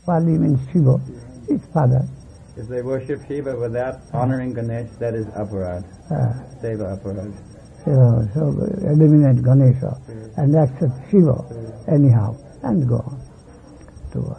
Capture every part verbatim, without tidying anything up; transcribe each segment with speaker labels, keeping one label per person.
Speaker 1: Pali means Shiva, his father.
Speaker 2: If they worship Shiva without honoring Ganesh, that is aparad.
Speaker 1: Uh,
Speaker 2: Seva aparad.
Speaker 1: so, so eliminate Ganesha and accept Shiva anyhow and go on to worship.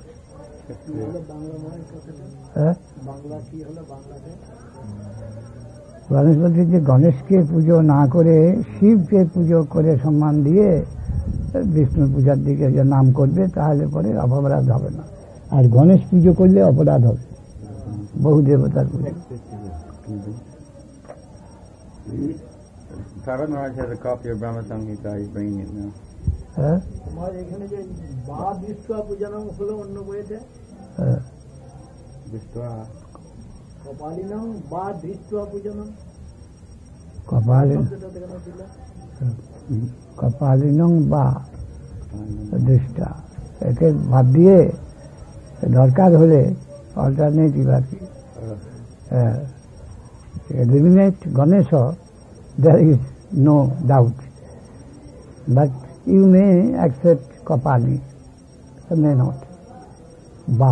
Speaker 1: Ganesh বলছে যে গণেশকে পুজো না করে শিবকে পুজো করে সম্মান দিয়ে বিষ্ণু পূজার দিকে যে নাম করবে তাহলে পরে অপরাধ হবে না, আর গণেশ পুজো করলে অপরাধ হবে, বহু দেবতার পুজো।
Speaker 2: Prabhupada Maharaj has a copy of Brahma Samhita. He's bringing it now.
Speaker 1: হ্যাঁ
Speaker 3: এখানে যে বা দৃষ্টা পূজনম হলো অন্য বইতে
Speaker 1: হ্যাঁ
Speaker 2: Drishtva.
Speaker 3: কপালিনম বা দৃষ্টা পূজনম
Speaker 1: কপালিন কপালিনং বা দৃষ্টা, একে বাদ দিয়ে দরকার হলে অল্টারনেটিভ আর কি eliminate Ganesha, there is no doubt, but you may accept Kapali, you may not. Ba.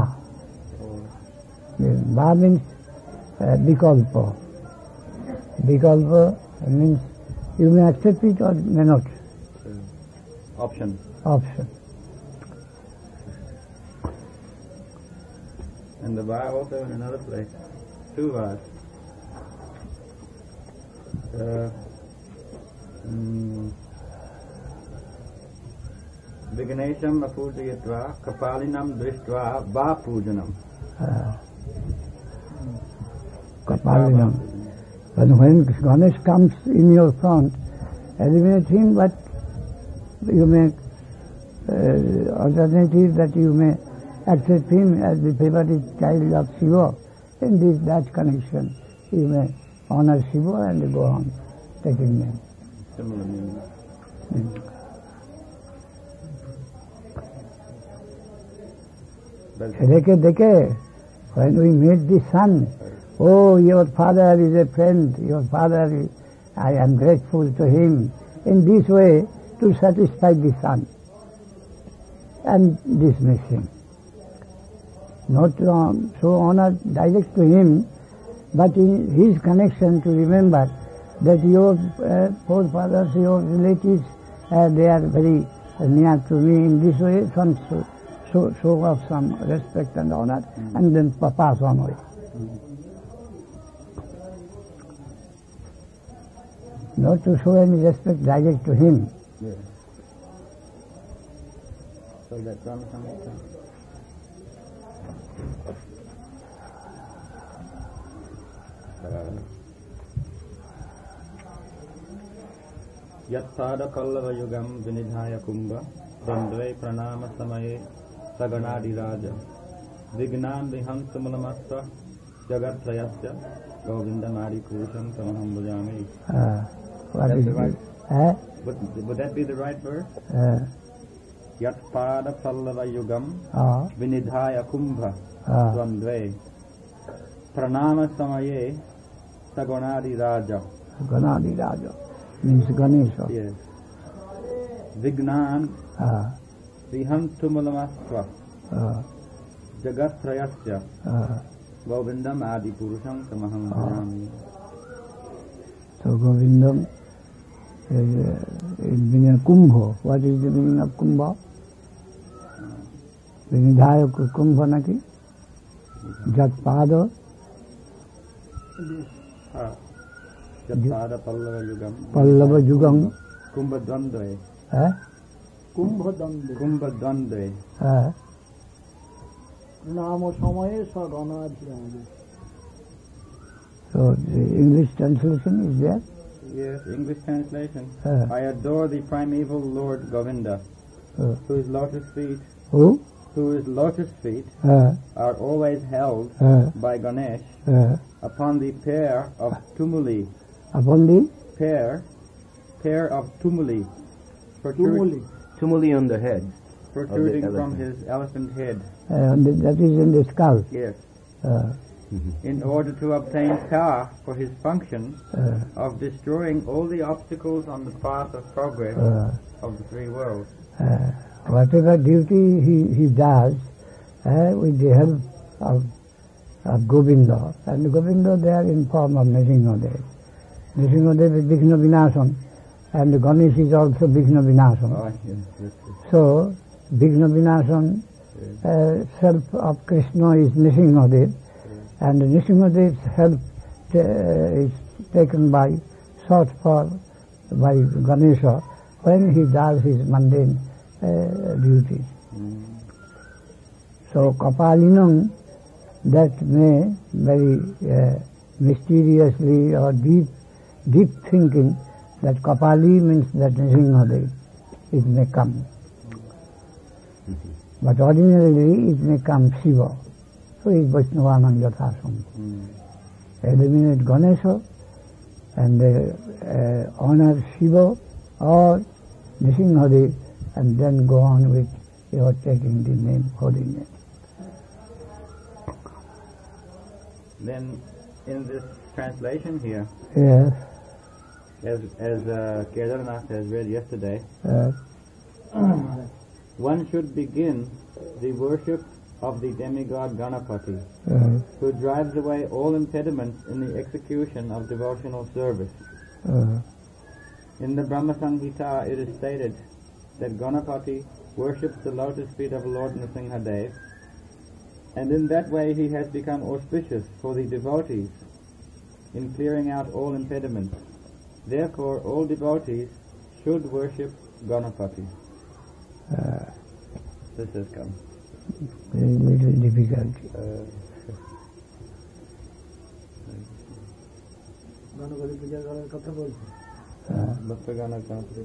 Speaker 1: Ba means uh, Vikalpa. Vikalpa means you may accept it or may not.
Speaker 2: Option.
Speaker 1: Option.
Speaker 2: And the Ba also in another place. Two Vas. Uh, mm, Vignesham apujayatva kapalinam drishtva va pujanam.
Speaker 1: Uh, Kapalinam. But when Ganesh comes in your front, eliminate him, but you may uh, alternative that you may accept him as the favorite child of Shiva. In this that connection, you may honor Shiva and go on taking name.
Speaker 2: Similar meaning.
Speaker 1: Mm. Dekhe, dekhe, when we meet the son, oh, your father is a friend, your father is, I am grateful to him. In this way, to satisfy the son and dismiss him. Not to um, show honor direct to him, but in his connection to remember that your uh, forefathers, your relatives, uh, they are very uh, near to me. In this way, some show, show, show of some respect and honor, mm. and then pass on with. Mm. Not to show any respect direct to him.
Speaker 2: Yes. So that Brahma Samhita. Yatsada pallava yugam vinidhaya kumbha dandve pranama samaye saganadi raja vignan vihamsamulamassa jagatrayasya govindamadi purusham tamaham bhajami.
Speaker 1: What is
Speaker 2: the right?
Speaker 1: Eh?
Speaker 2: Would, would that be the right verse?
Speaker 1: Uh,
Speaker 2: Yatpada pallava yugam
Speaker 1: uh,
Speaker 2: vinidhaya kumbha
Speaker 1: uh,
Speaker 2: dandve pranama samaye saganadi raja.
Speaker 1: Ganadi Raja means Ganesha.
Speaker 2: Yes. Vignan
Speaker 1: Uh,
Speaker 2: vihamtumalamasva
Speaker 1: uh,
Speaker 2: jagatrayasya
Speaker 1: uh,
Speaker 2: govindam adi purusham tamaham bhajami.
Speaker 1: so Govindam is uh, in meaning Kumbha. What is the meaning of Kumbha? Vinidhaya Kumbha naki? Jatpada?
Speaker 2: Yatpada pallava yugam
Speaker 1: Pallava Yugam?
Speaker 2: kumbha dandve
Speaker 1: Eh?
Speaker 3: কুম্ভ দণ্ড
Speaker 2: kumbha dandve
Speaker 1: Uh,
Speaker 3: নাম সময়ে সগণাধিরাজ।
Speaker 1: so the English translation is there?
Speaker 2: Yes, English translation.
Speaker 1: Uh,
Speaker 2: I adore the primeval Lord Govinda,
Speaker 1: uh,
Speaker 2: whose lotus feet,
Speaker 1: who?
Speaker 2: whose lotus feet
Speaker 1: Uh,
Speaker 2: are always held
Speaker 1: uh,
Speaker 2: by Ganesh
Speaker 1: uh,
Speaker 2: upon the pair of tumuli,
Speaker 1: upon the
Speaker 2: pair, pair of tumuli,
Speaker 3: তুমুলি
Speaker 4: Tumuli on the head.
Speaker 2: protruding
Speaker 4: Of the
Speaker 2: from
Speaker 4: elephant.
Speaker 2: his elephant head.
Speaker 1: uh, on the, that is in the skull.
Speaker 2: Yes,
Speaker 1: Uh,
Speaker 2: in order to obtain power for his function
Speaker 1: uh,
Speaker 2: of destroying all the obstacles on the path of progress
Speaker 1: uh,
Speaker 2: of the three worlds.
Speaker 1: uh, whatever duty he, he does, uh, with the help of, of Govinda. And Govinda there in form of Nrsimhadev. Nrsimhadev is Vishnu Vinasam, and Ganesh is also Vishnu Vinasam.
Speaker 2: Oh, yes, yes, yes.
Speaker 1: So, Vishnu Vinasam, uh, self of Krishna is Nrsimhadev, and Nrsimhadev's help uh, is taken by, sought for by Ganesha when he does his mundane uh, duties.
Speaker 2: Mm.
Speaker 1: So Kapalinam, that may very uh, mysteriously or deep, deep thinking that Kapali means that Nrsimhadev, it may come.
Speaker 2: Mm-hmm.
Speaker 1: But ordinarily it may come Shiva. So is Vaishnavanam Yathasam.
Speaker 2: Mm.
Speaker 1: Eliminate Ganesha and uh, uh, honor Shiva or Nrsimhadev, and then go on with your taking the name, holy name.
Speaker 2: Then, in this translation here,
Speaker 1: Yes.
Speaker 2: as as uh, Kedarnath has read yesterday,
Speaker 1: Uh,
Speaker 2: one should begin the worship of the demigod Ganapati,
Speaker 1: uh,
Speaker 2: who drives away all impediments in the execution of devotional service.
Speaker 1: uh,
Speaker 2: In the Brahma Samhita it is stated that Ganapati worships the lotus feet of Lord Nrsimhadev, and in that way he has become auspicious for the devotees in clearing out all impediments. Therefore all devotees should worship Ganapati.
Speaker 1: uh,
Speaker 2: This has come.
Speaker 1: very little difficulty.
Speaker 2: Uh,
Speaker 3: Ganapati পূজা করার কথা বলছে।
Speaker 1: Uh,
Speaker 2: Bhakta Ganapati.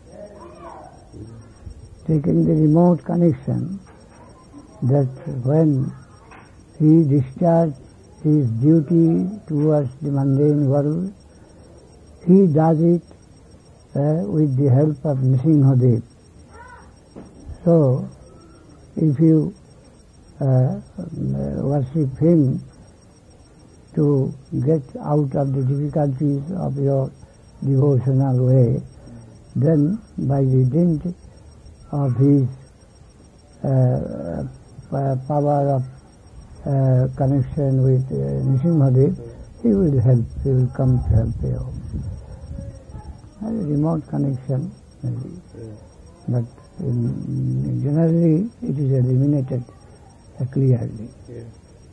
Speaker 1: taking the remote connection that when he discharged his duty towards the mundane world, he does it uh, with the help of Nrsimhadev. So, if you uh, worship him to get out of the difficulties of your devotional way, then by the dint of his uh, uh, power of uh, connection with uh, Nrsimhadev, he will help, he will come to help you. A remote connection, maybe. But in, generally it is eliminated uh, clearly.
Speaker 2: Yeah.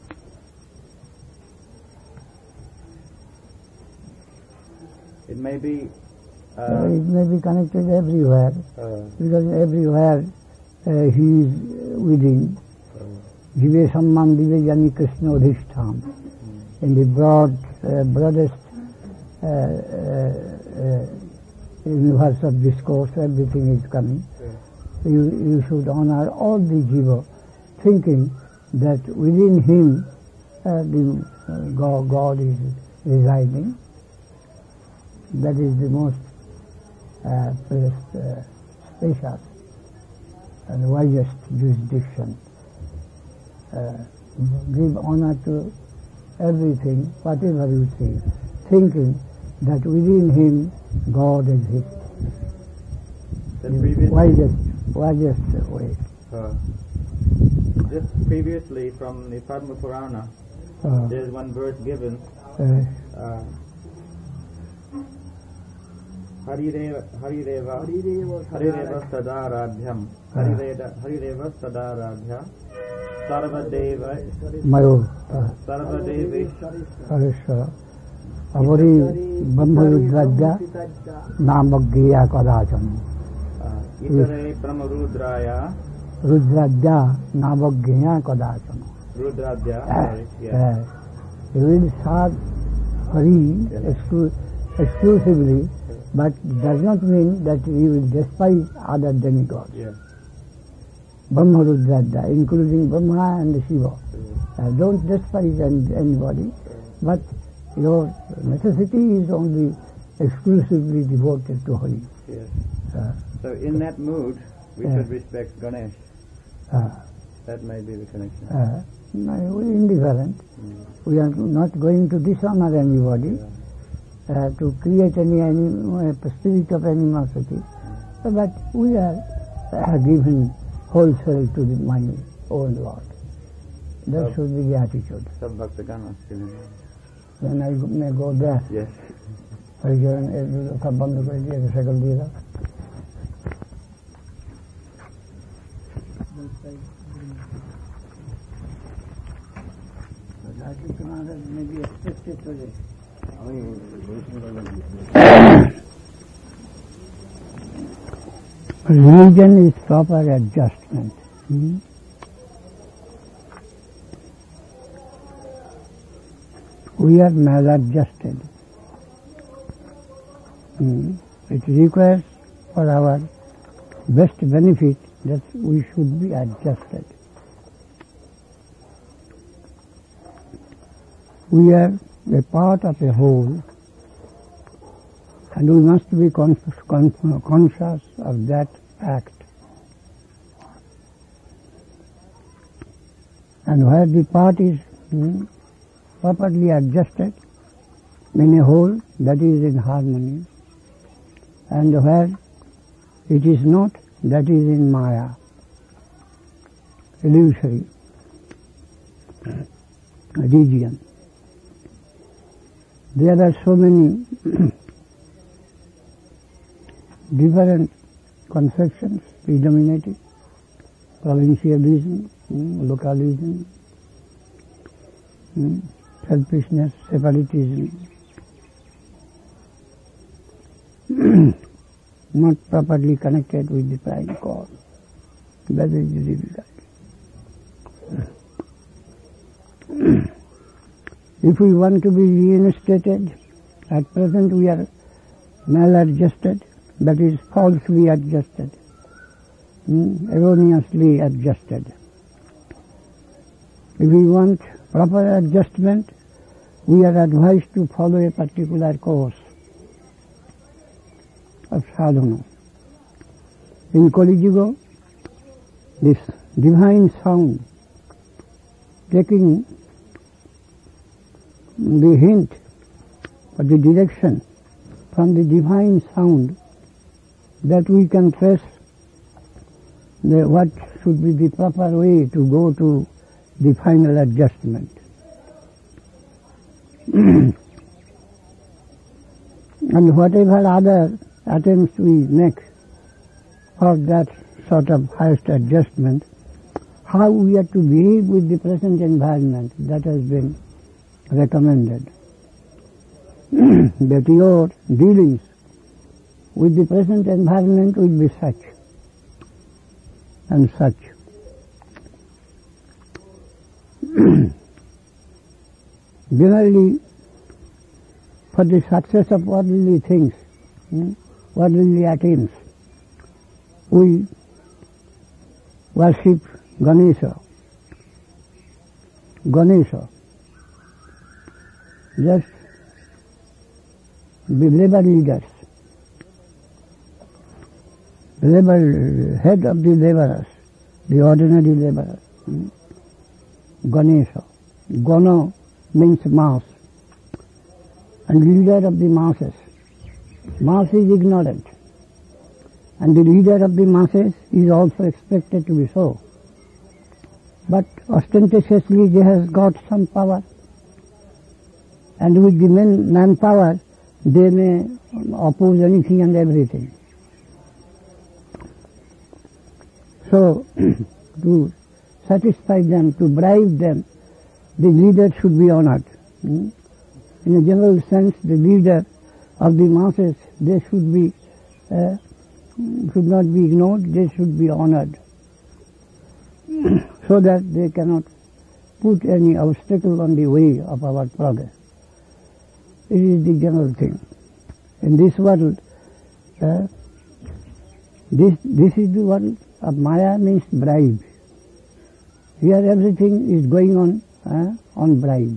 Speaker 2: It may be
Speaker 1: Uh,
Speaker 2: uh,
Speaker 1: it may be connected everywhere,
Speaker 2: uh,
Speaker 1: because everywhere uh, he is within. Jive Samman Dive Jani Krishna Udhishtham. In the broad, uh, broadest uh, uh, uh, universe of discourse, everything is coming. You, you should honor all the jiva, thinking that within him uh, the uh, God, God is residing. That is the most uh, first, uh, spacious and wisest jurisdiction. Uh, give honor to everything, whatever you see, thinking that within him God exists.
Speaker 2: the
Speaker 1: The
Speaker 2: previous,
Speaker 1: wisest, wisest way.
Speaker 2: uh, just previously from the Padma Purana,
Speaker 1: Uh,
Speaker 2: there's one verse given,
Speaker 1: uh,
Speaker 2: uh, Harireva Harireva
Speaker 3: Haridev
Speaker 2: Harireva Sadaradhyam Harireva Harireva Sadaradhya Sarvadeva
Speaker 1: Mayo, uh,
Speaker 2: Sarvadevi
Speaker 1: Harishwara, Avori Brahmarudraja, Namagya Kadacham.
Speaker 2: uh, Itare Brahmarudraya
Speaker 1: Rudraja, Namagya Kadacham.
Speaker 2: Rudradya sorry, yeah.
Speaker 1: Uh, he will serve Hari exclu- exclusively, but does not mean that he will despise other demigods.
Speaker 2: Yeah.
Speaker 1: Brahma Rudraja, including Brahma and Shiva. Uh, don't despise any- anybody, but your necessity is only exclusively devoted to Hari.
Speaker 2: Yes.
Speaker 1: Uh,
Speaker 2: So in that mood, we
Speaker 1: Yeah.
Speaker 2: should respect Ganesh.
Speaker 1: uh,
Speaker 2: That may be the connection.
Speaker 1: uh, no, we are indifferent.
Speaker 2: Mm.
Speaker 1: We are not going to dishonor anybody,
Speaker 2: Yeah.
Speaker 1: uh, to create any, any uh, spirit of animosity, uh, but we are uh, given wholesale to the, my own Lord. That
Speaker 2: Sab-
Speaker 1: should be the attitude.
Speaker 2: Sab Bhaktagana are still in.
Speaker 1: Then I may go there.
Speaker 2: Yes.
Speaker 1: हरिजन सब बंद कर दिया, कैसे कर दिया? Religion is proper adjustment. Hmm? We are maladjusted. Hmm. It requires for our best benefit that we should be adjusted. We are a part of a whole, and we must be con- con- conscious of that fact. And where the part is hmm, properly adjusted in a whole, that is in harmony, and where it is not, that is in Maya, illusory region. There are so many different conceptions predominating: provincialism, mm, localism, mm, selfishness, separatism, not properly connected with the prime cause. That is the difficulty. If we want to be reinstated, at present we are maladjusted, that is falsely adjusted, mm, erroneously adjusted. If we want proper adjustment, we are advised to follow a particular course of sadhana. In Kali Yuga, this divine sound, taking the hint or the direction from the divine sound, that we can trace the, what should be the proper way to go to the final adjustment. And whatever other attempts we make for that sort of highest adjustment, how we are to behave with the present environment, that has been recommended. That your dealings with the present environment will be such and such. Generally, for the success of worldly things, hmm, worldly attempts, we worship Ganesha. Ganesha. Just the labor leaders, labor, head of the laborers, the ordinary laborers. Hmm? Ganesha. Gana means mass, and leader of the masses. Mass is ignorant, and the leader of the masses is also expected to be so. But ostentatiously he has got some power, and with the man, manpower they may oppose anything and everything. So, to satisfy them, to bribe them, the leader should be honored. Hmm? In a general sense, the leader of the masses, they should be, uh, should not be ignored, they should be honored, so that they cannot put any obstacle on the way of our progress. This is the general thing. In this world, uh, this this is the world of Maya, means bribe. Here everything is going on uh, on bribe.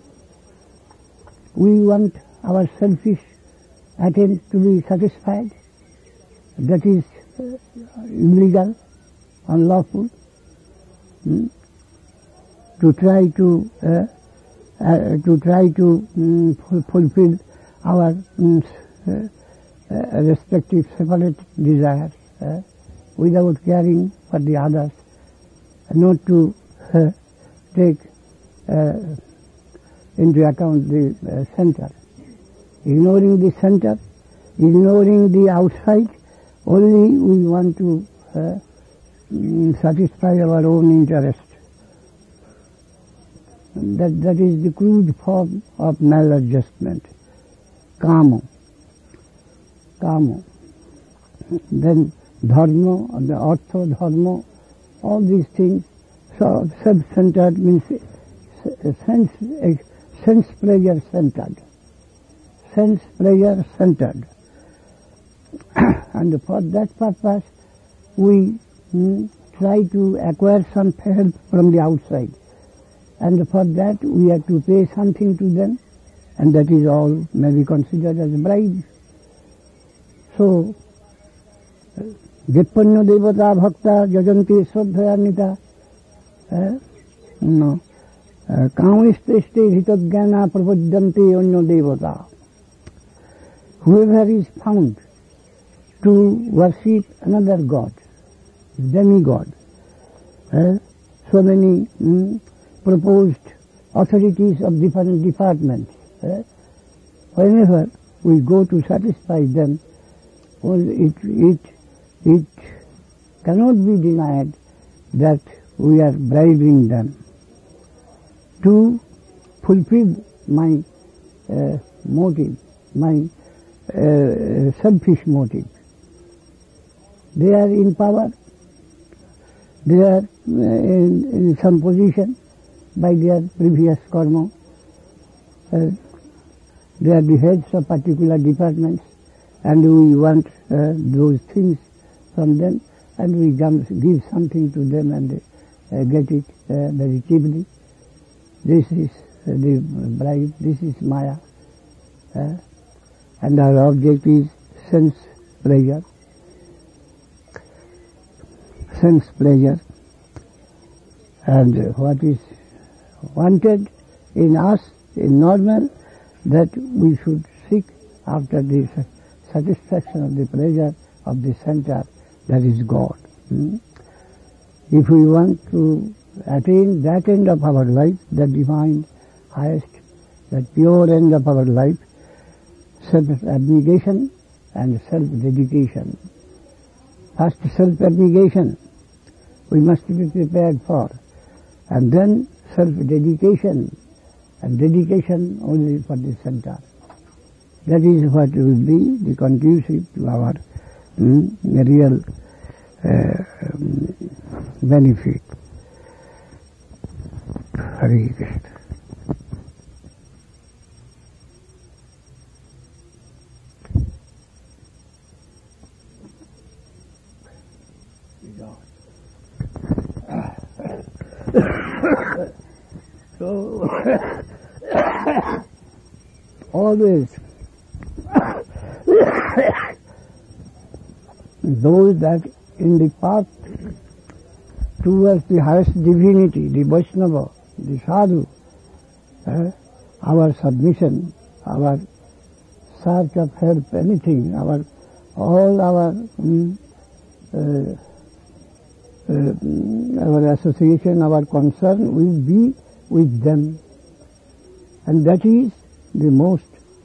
Speaker 1: We want our selfish attempt to be satisfied. That is uh, illegal, unlawful. Hmm? To try to uh, uh, to try to um, fulfill our um, uh, uh, respective separate desires uh, without caring for the others, not to uh, take uh, into account the uh, center. Ignoring the center, ignoring the outside, only we want to uh, satisfy our own interest. That, that is the crude form of maladjustment. Kama. Kama. Then dharma, the artha, dharma, all these things, so self-centered means sense, sense pleasure centered. Sense pleasure centered. And for that purpose, we hmm, try to acquire some help from the outside. And for that, we have to pay something to them, and that is all may be considered as bribe. So, Jitpanyo devata bhakta jajanti swadhayanita no kamisteste hitadhyana prapajyanti anyo devata. Whoever is found to worship another god, demigod, eh, so many mm, proposed authorities of different departments, eh, whenever we go to satisfy them, well, it, it, it cannot be denied that we are bribing them to fulfill my uh, motive, my uh, selfish motive. They are in power, they are in, in some position by their previous karma, uh, they are the heads of particular departments, and we want uh, those things from them, and we give something to them and uh, get it uh, very cheaply. This is uh, the bribe, this is Maya, uh, and our object is sense pleasure. Sense pleasure, and uh, what is wanted in us, in normal, that we should seek after the satisfaction of the pleasure of the center, that is God. Hmm? If we want to attain that end of our life, the divine, highest, that pure end of our life, self-abnegation and self-dedication. First, self-abnegation we must be prepared for, and then self-dedication, and dedication only for the center. That is what will be the conducive to our mm, real uh, um, benefit. Hare Krishna. So, always those that in the path towards the highest divinity, the Vaishnava, the Sadhu, uh, our submission, our search of help, anything, our all our um, uh, uh, our association, our concern will be with them, and that is the most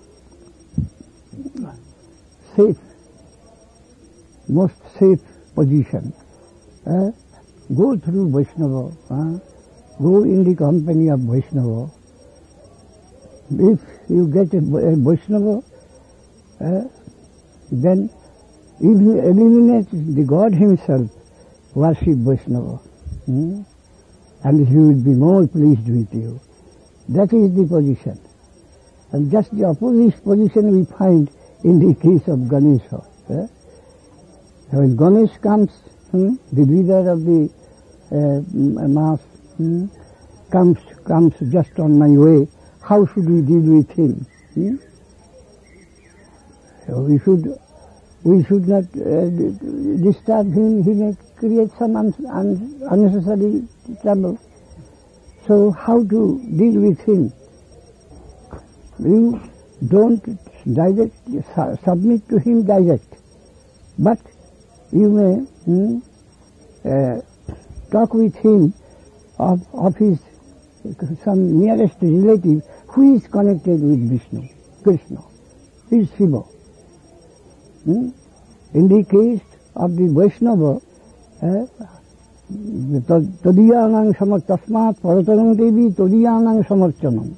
Speaker 1: safe, most safe position. Uh, go through Vaishnava, uh, go in the company of Vaishnava. If you get a, a Vaishnava, uh, then if you eliminate the God himself, worship Vaishnava. Hmm? And he will be more pleased with you. That is the position. And just the opposite position we find in the case of Ganesha. Eh? When Ganesh comes, hmm, the leader of the uh, mass, hmm, comes comes just on my way, how should we deal with him? Hmm? So we should we should not uh, disturb him. He may create some un un unnecessary trouble. So how to deal with him? You don't direct, su submit to him direct, but you may hmm, uh, talk with him of, of his some nearest relative who is connected with Vishnu, Krishna, is Shiva. Hmm? In the case of the Vaishnava, tadiyanang samar tasmat paratanam devi tadiyanang samarchanam.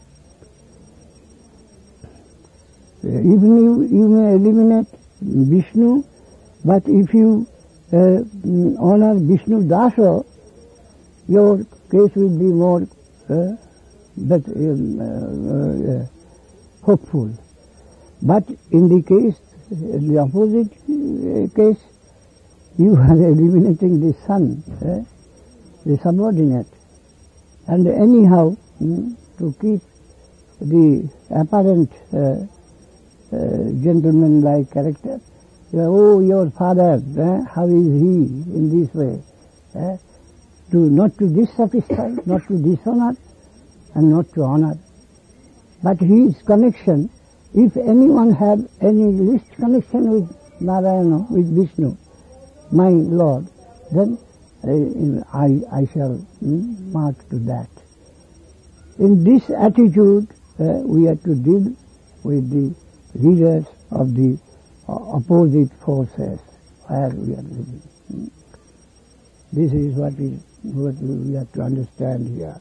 Speaker 1: Even you, you may eliminate Vishnu, but if you uh, honor Vishnu Dasa, your case will be more uh, but, um, uh, uh, hopeful. But in the case, in the opposite uh, case, you are eliminating the sun, uh, the subordinate. And anyhow, mm, to keep the apparent uh, uh, gentleman-like character, you know, oh, your father, uh, how is he in this way? Uh, to not to dissatisfy, not to dishonor, and not to honor. But his connection, if anyone had any least connection with Narayana, with Vishnu, my Lord, then uh, I, I shall mm, mark to that. In this attitude, uh, we have to deal with the leaders of the uh, opposite forces where we are living. Mm. This is what we, what we have to understand here.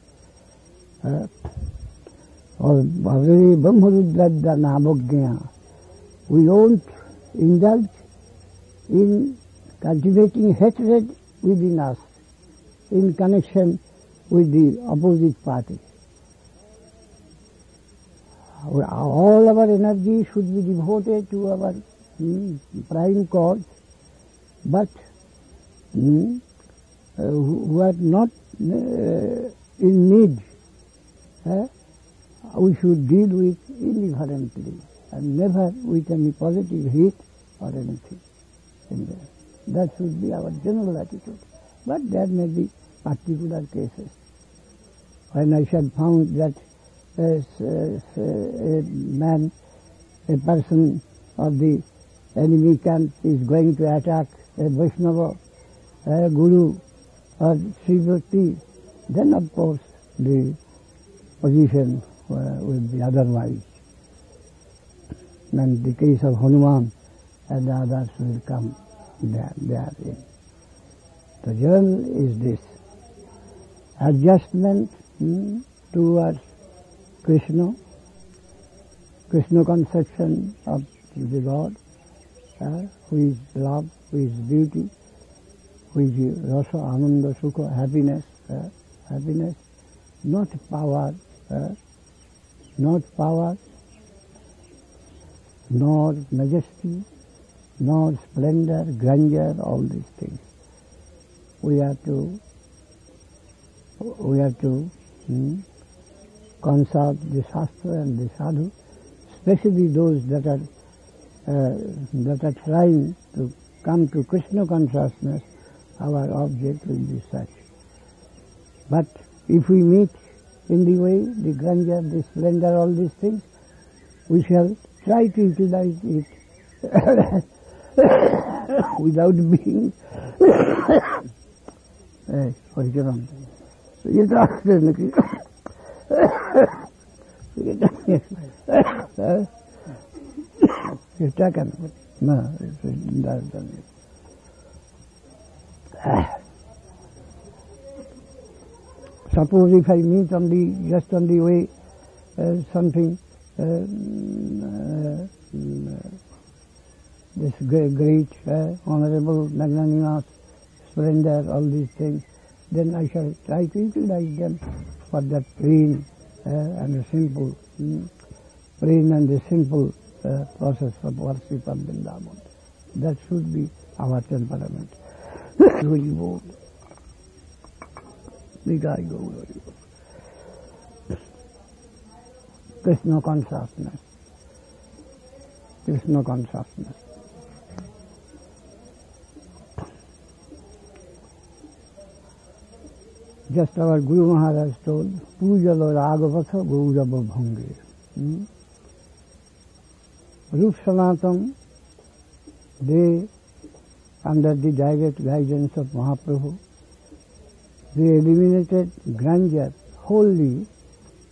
Speaker 1: Or Bhavari Brahmarudradda Nabhognya. We don't indulge in cultivating hatred within us in connection with the opposite party. All our energy should be devoted to our mm, prime cause, but mm, uh, who are not uh, in need, uh, we should deal with indifferently and never with any positive hate or anything in there. That should be our general attitude. But there may be particular cases. When I shall found that uh, a man, a person of the enemy camp is going to attack a Vaishnava, a Guru, or Sri Bhakti, then of course the position uh, will be otherwise. And the case of Hanuman and the others will come there, therein. The journey is this: adjustment hmm, towards Krishna, Krishna conception of the Lord, uh, who is love, who is beauty, who is rasa, ananda, sukha, happiness, uh, happiness, not power, uh, not power, nor majesty, nor splendor, grandeur, all these things. We have to, we have to hmm, consult the Shastra and the Sadhu, especially those that are uh, that are trying to come to Krishna consciousness. Our object will be such. But if we meet in the way the grandeur, the splendor, all these things, we shall try to utilize it without being Hey, what is wrong? You talk to me. You talk on no, it's done. Suppose if I meet on the just on the way uh, something uh, uh, uh, this great, great uh, honorable, magnanimous splendor, all these things, then I shall try to utilize them for that plain uh, and a simple, mm, plain and a simple uh, process of worship of Vrindavan. That should be our temperament. Holy Lord, the guy go, Holy Lord. Krishna consciousness, Krishna consciousness. Just our Guru Maharaj told, Pujalo Ragavata Gaurava Bhange. Rup Sanatam, they, under the direct guidance of Mahaprabhu, they eliminated grandeur wholly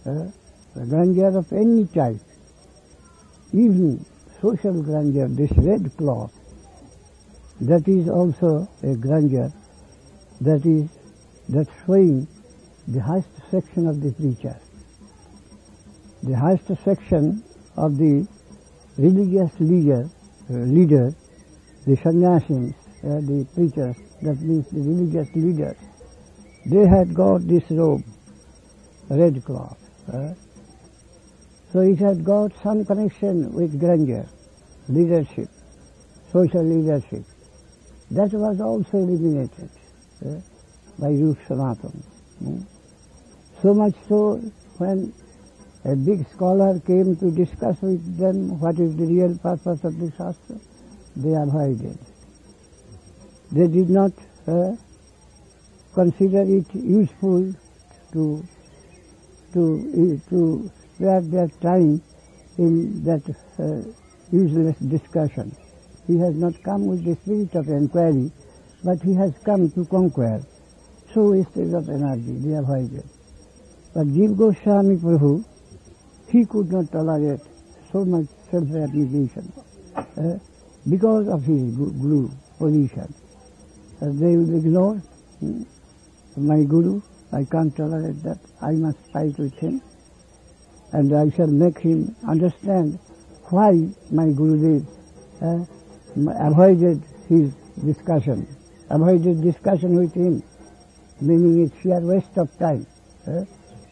Speaker 1: uh, grandeur of any type, even social grandeur, this red cloth, that is also a grandeur that is that's showing the highest section of the preacher, the highest section of the religious leader, uh, leader, the sannyasis, uh, the preachers, that means the religious leaders. They had got this robe, red cloth. Uh, so it had got some connection with grandeur, leadership, social leadership. That was also eliminated uh, by Rup Sanatana. Mm. So much so, when a big scholar came to discuss with them what is the real purpose of the Shastra, they avoided. They did not uh, consider it useful to to to spare their time in that uh, useless discussion. He has not come with the spirit of inquiry, but he has come to conquer. So wastage of energy, they avoided. But Jiva Goswami Prabhu, he could not tolerate so much self-abnegation uh, because of his guru position. Uh, they will ignore hmm, my guru. I can't tolerate that. I must fight with him, and I shall make him understand why my Gurudev uh, avoided his discussion, avoided discussion with him, meaning it's sheer waste of time. Uh,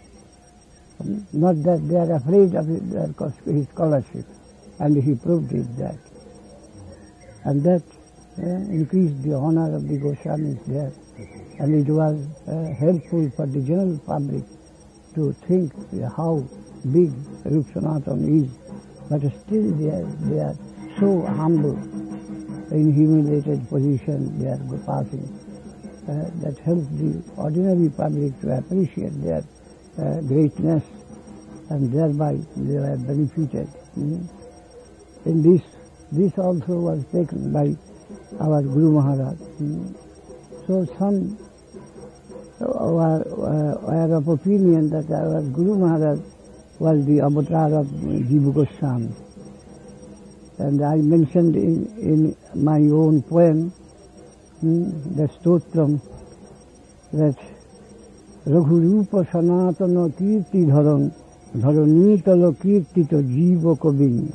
Speaker 1: not that they are afraid of his, his scholarship, and he proved it that. And that uh, increased the honor of the Goswamis there, and it was uh, helpful for the general public to think uh, how big Rup Sanatana is, but still they are, they are so humble, in humiliated position they are passing, uh, that helps the ordinary public to appreciate their uh, greatness, and thereby they are benefited. Mm. In this, this also was taken by our Guru Maharaj. Mm. So some were, uh, were of opinion that our Guru Maharaj was the avatar of Jiva Goswami. And I mentioned in, in my own poem, hmm, the Stotram, that Raghurupa Sanatana Kirti Dharan Dharanitala Kirtita Jiva Kavin,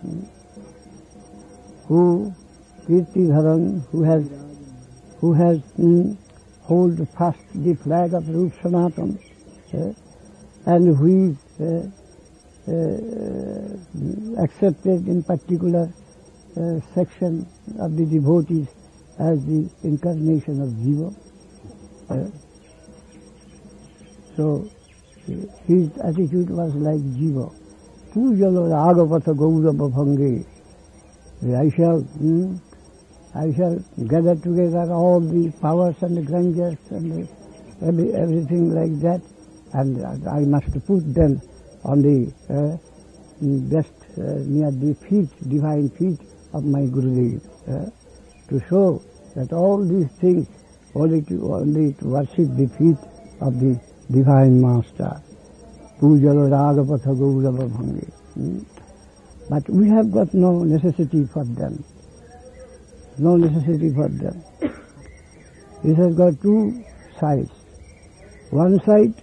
Speaker 1: who Kirti Dharan, who has who has hmm, hold fast the flag of Rup Sanatana, uh, and who is uh, uh, accepted in particular uh, section of the devotees as the incarnation of Jiva. Uh, so his attitude was like Jiva. Pujalo Ragavata Gaurava Bhange. I shall, hmm, I shall gather together all the powers and the grandeurs and the, every, everything like that, and I must put them on the uh, best uh, near the feet, divine feet of my Gurudev, uh, to show that all these things only to, only to worship the feet of the Divine Master. Pujala Ragapatha Gaurava Bhange. Hmm? But we have got no necessity for them. No necessity for them. This has got two sides. One side,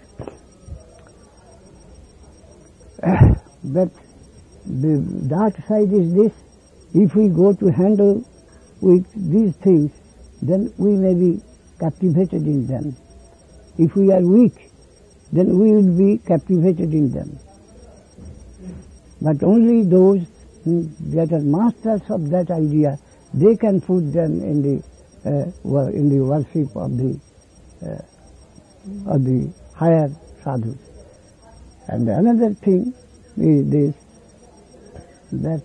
Speaker 1: that the dark side is this: if we go to handle with these things, then we may be captivated in them. If we are weak, then we will be captivated in them. But only those that are masters of that idea, they can put them in the uh, in the worship of the uh, of the higher sadhus. And another thing is this, that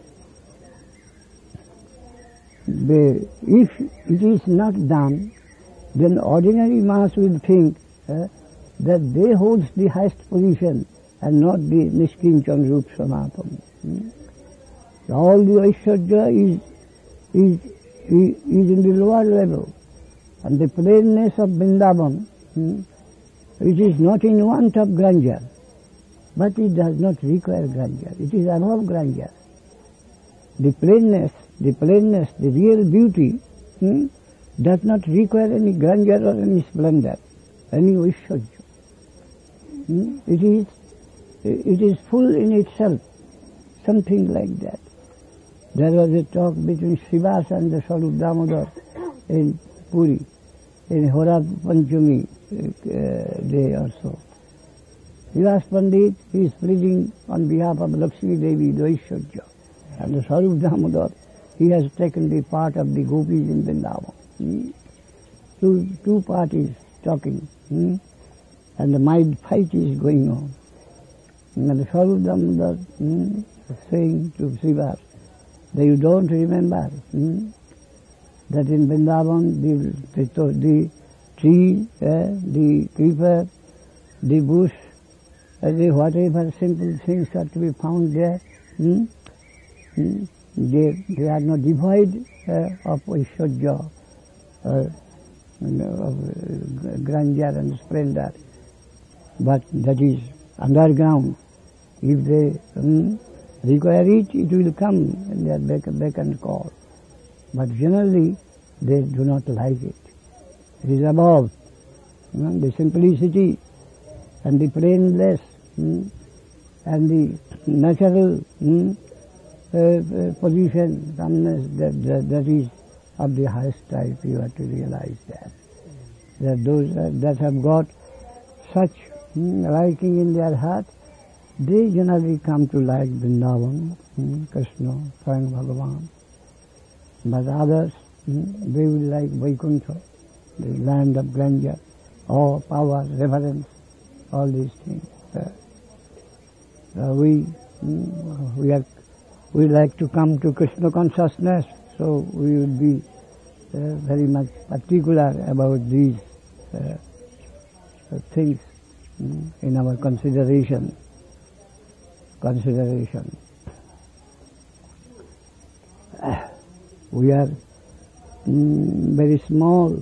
Speaker 1: the, if it is not done, then ordinary mass will think uh, that they hold the highest position and not the Nishkinchan Rup Sanatana. Hmm? All the Aishwarya is, is, is, is in the lower level, and the plainness of Vrindavan, hmm, which is not in want of grandeur, but it does not require grandeur. It is above grandeur. The plainness, the plainness, the real beauty hmm, does not require any grandeur or any splendor, any Aishwarya. Hmm? It is, it is full in itself, something like that. There was a talk between Srivas and the Swarup Damodar in Puri, in Hora Panchami uh, day or so. Srivas Pandit, he is pleading on behalf of Lakshmi Devi, the Aishwarya. And the Swarup Damodar, he has taken the part of the gopis in Vrindavan. Hmm? Two, two parties talking, hmm? and the mild fight is going on. And the Swarup Damodar hmm, saying to Srivas that you don't remember hmm, that in Vrindavan the, the, the tree, uh, the creeper, the bush, uh, the whatever simple things are to be found there, hmm? Hmm? They, they are not devoid uh, of Aishwarya, uh, of uh, grandeur and splendor, but that is underground. If they hmm, require it, it will come in their beck, beck and call. But generally, they do not like it. It is above you know, the simplicity and the plainness hmm, and the natural hmm, uh, uh, position, calmness, that, that, that is of the highest type. You have to realize that. That those uh, that have got such hmm, liking in their heart, they generally come to like Vrindavan, hmm, Krishna, Swayam Bhagavan. But others, hmm, they will like Vaikuntha, the land of grandeur, awe, power, reverence, all these things. Uh, uh, we hmm, we are we like to come to Krishna consciousness, so we will be uh, very much particular about these uh, uh, things hmm, in our consideration. Consideration. We are mm, very small,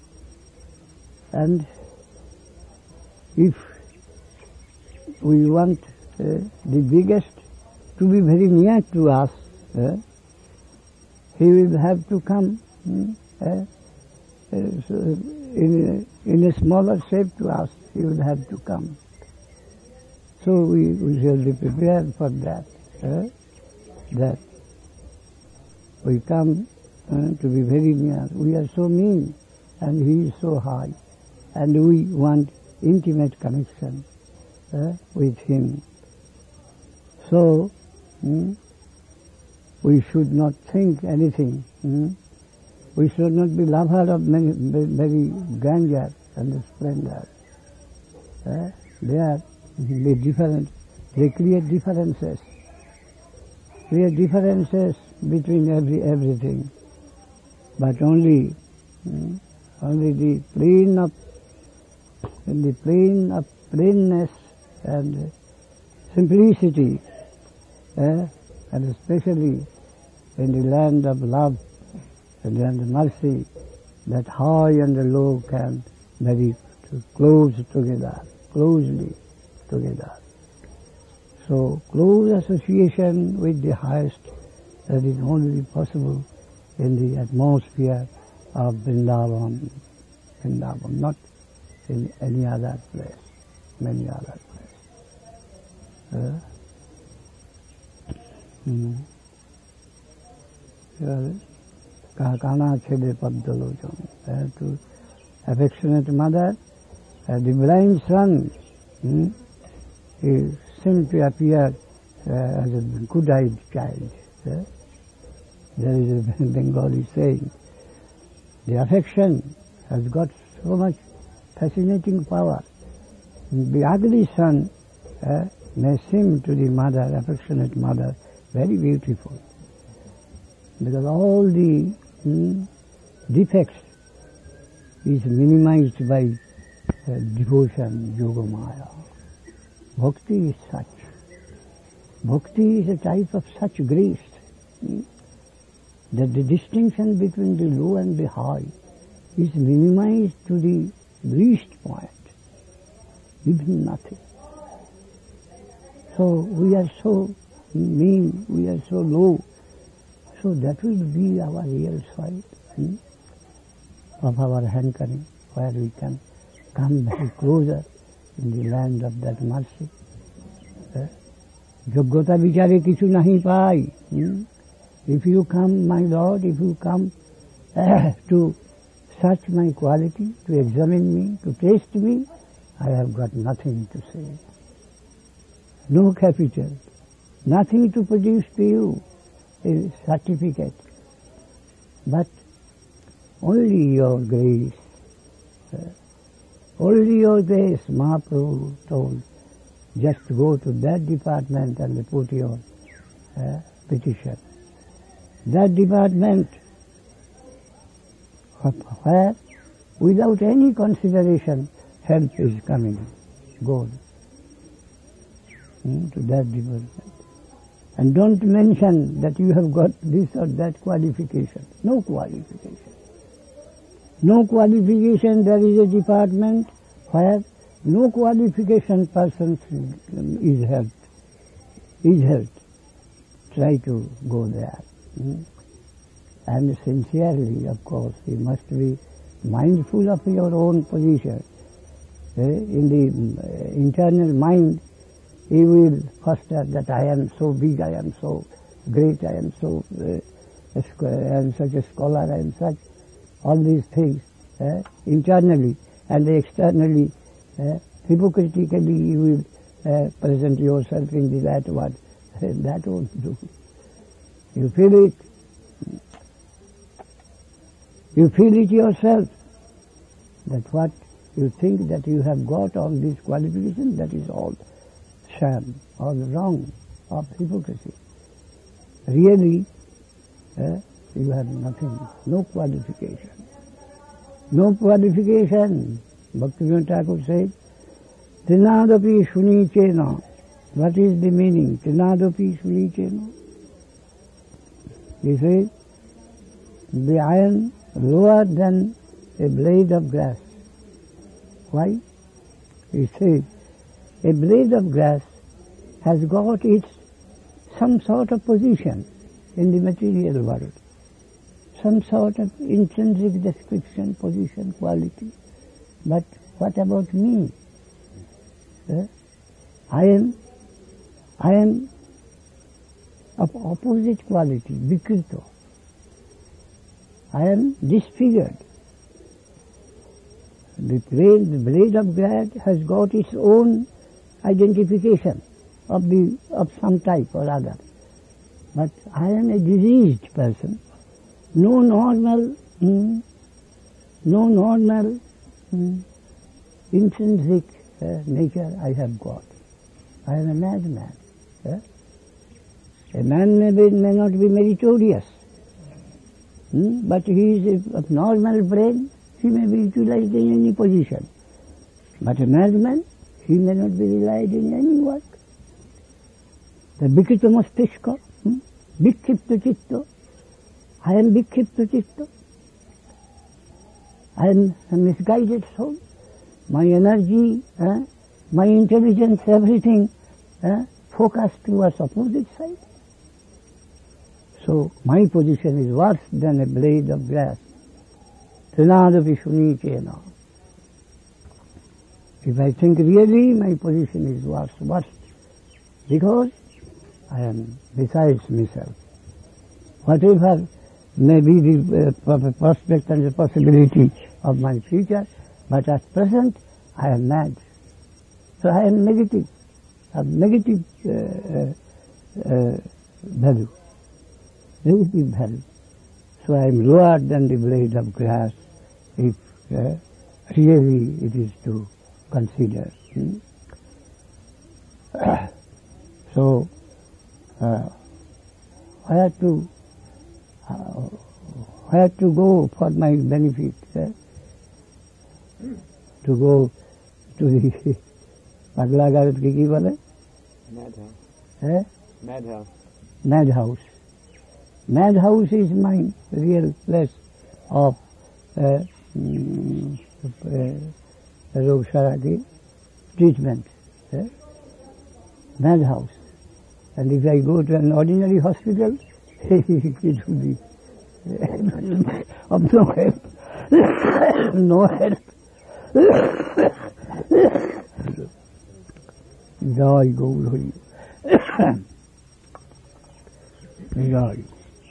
Speaker 1: and if we want uh, the biggest to be very near to us, uh, he will have to come mm, uh, uh, so in, a, in a smaller shape to us. He will have to come. So we, we shall be prepared for that, uh, that we come uh, to be very near. We are so mean and he is so high, and we want intimate connection uh, with him. So mm, we should not think anything. Mm, we should not be lover of many, very grandeur and splendor. Uh, they are They different, they create differences, create differences between every everything. But only, mm, only the plane of, the plane of plainness and simplicity, eh, and especially in the land of love and land of mercy, that high and low can very close together, closely together. So close association with the highest, that is only possible in the atmosphere of Vrindavan, Vrindavan, not in any other place, many other place. Uh, hmm. Kahana chede padalocham. To affectionate mother, uh, the blind son, hmm, he seemed to appear uh, as a good-eyed child. Uh, there is a Bengali saying, the affection has got so much fascinating power. The ugly son uh, may seem to the mother, affectionate mother, very beautiful, because all the hmm, defects is minimized by uh, devotion, yogamaya. Bhakti is such. Bhakti is a type of such grace hmm, that the distinction between the low and the high is minimized to the least point, even nothing. So we are so mean, we are so low. So that will be our real soil hmm, of our hankering, where we can come very closer in the land of that mercy. Yoggata vichare kichu nahi pai. If you come, my Lord, if you come uh, to search my quality, to examine me, to taste me, I have got nothing to say. No capital, nothing to produce to you, a certificate, but only your grace. Uh, only your grace, Mahaprabhu told. Just go to that department and put your uh, petition. That department where without any consideration help is coming. Go hmm, to that department. And don't mention that you have got this or that qualification. No qualification. No qualification, there is a department where no qualification person is helped. Is helped. Try to go there. Hmm? And sincerely, of course, you must be mindful of your own position. Eh? In the uh, internal mind, you will foster that I am so big, I am so great, I am so, uh, I am such a scholar, I am such, all these things, eh? Internally and externally, eh? Hypocritically you will uh, present yourself in the that one. That won't do. You feel it. You feel it yourself, that what you think that you have got all these qualifications, that is all sham, all wrong, of hypocrisy. Really, eh, you have nothing, no qualification. No qualification. Bhaktivinoda Thakur said, Trinadapi Shunichena. What is the meaning? Trinadapi Shunichena. He says, the iron lower than a blade of grass. Why? He says, a blade of grass has got its some sort of position in the material world, some sort of intrinsic description, position, quality. But what about me? Eh? I am, I am of opposite quality, vikrito. I am disfigured. The blade, the blade of grass has got its own identification of the of some type or other. But I am a diseased person. No normal, mm, no normal mm, intrinsic uh, nature I have got. I am a madman. Eh? A man may, be, may not be meritorious, mm, but he is of normal brain. He may be utilized in any position. But a madman, he may not be relied in any work. The Vikrita Mastishka, hmm? Vikshipta Chitta. I am Vikshipta Chitta. I am a misguided soul. My energy, eh, my intelligence, everything eh, focused towards opposite side. So my position is worse than a blade of grass. Trinadapi Shunichena. If I think really, my position is worse, worse, because I am besides myself. Whatever may be the uh, prospect and the possibility of my future, but at present I am mad. So I am negative, of negative uh, uh, uh, value, negative value. So I am lower than the blade of grass, if uh, really it is to consider. Hmm? So, uh, where to uh, where to go for my benefit? Eh? To go to the Pagla Garut ki ki bole?
Speaker 2: Madhouse.
Speaker 1: Eh?
Speaker 2: Madhouse.
Speaker 1: Madhouse. Madhouse is my real place of uh, mm, uh, Rog Sharaki treatment. Eh? madhouse. And if I go to an ordinary hospital, it will be of no help. No help. Joy goes for you. Joy.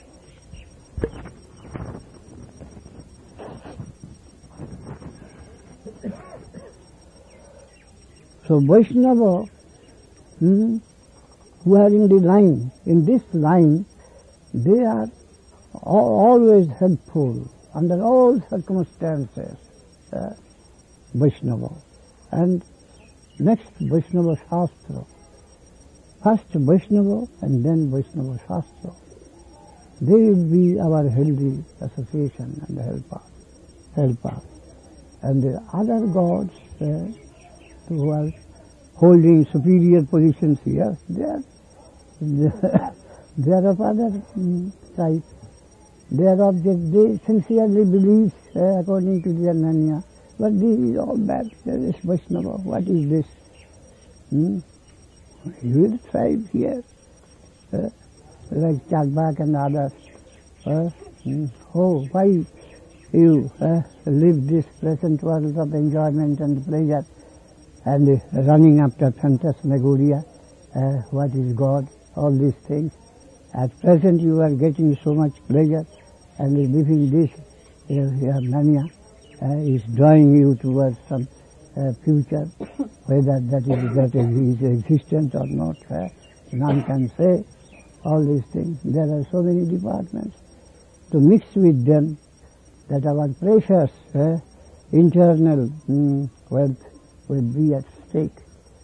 Speaker 1: So Vaishnava, hmm, who are in the line, in this line, they are always helpful under all circumstances. Uh, Vaishnava. And next Vaishnava Shastra. First Vaishnava and then Vaishnava Shastra. They will be our healthy association and helper. helper. And the other gods uh, who are holding superior positions here, they are, they are of other um, type. Their object, they sincerely believe uh, according to their Nanya. But this is all bad. There is Vaishnava. What is this? Hmm? You will thrive here. Uh, like Chakbak and others. Uh, hmm. Oh, why you uh, live this pleasant world of enjoyment and pleasure and uh, running after phantasmagoria? Uh, what is God? All these things. At present you are getting so much pleasure and living this, uh, your mania uh, is drawing you towards some uh, future, whether that is that is existent or not. Uh, none can say all these things. There are so many departments. To mix with them, that our precious uh, internal mm, wealth will be at stake.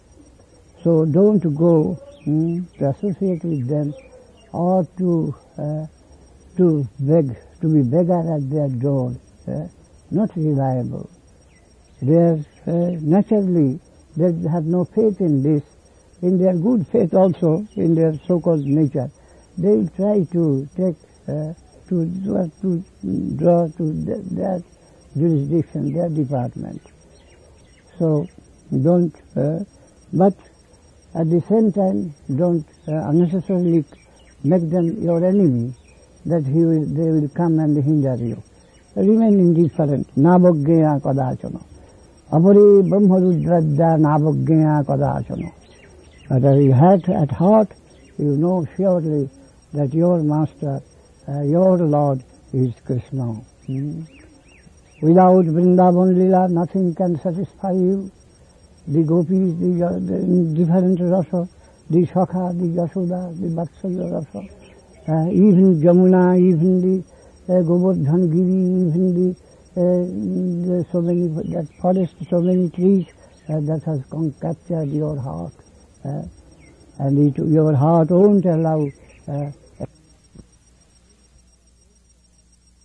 Speaker 1: So don't go mm, to associate with them or to uh, to beg, to be beggar at their door. Uh, not reliable. They are uh, naturally, they have no faith in this. In their good faith also, in their so-called nature, they will try to take, uh, to, to draw to their jurisdiction, their department. So don't, uh, but at the same time, don't uh, unnecessarily make them your enemy, that he will, they will come and hinder you. Remain indifferent. Nabhoggeya kadachana. Apari brahmarudradya nabhoggeya kadachana. But at, at heart, you know surely that your master, uh, your Lord is Krishna. Hmm? Without Vrindavan Lila, nothing can satisfy you. The gopis, the, uh, the different rasa, the Shakha, the Yashoda, the Vatsalya rasa, uh, even Jamuna, even the uh, Govardhan Giri, even the, uh, the so many, that forest, so many trees, uh, that has captured your heart. Uh, and it, your heart won't allow uh,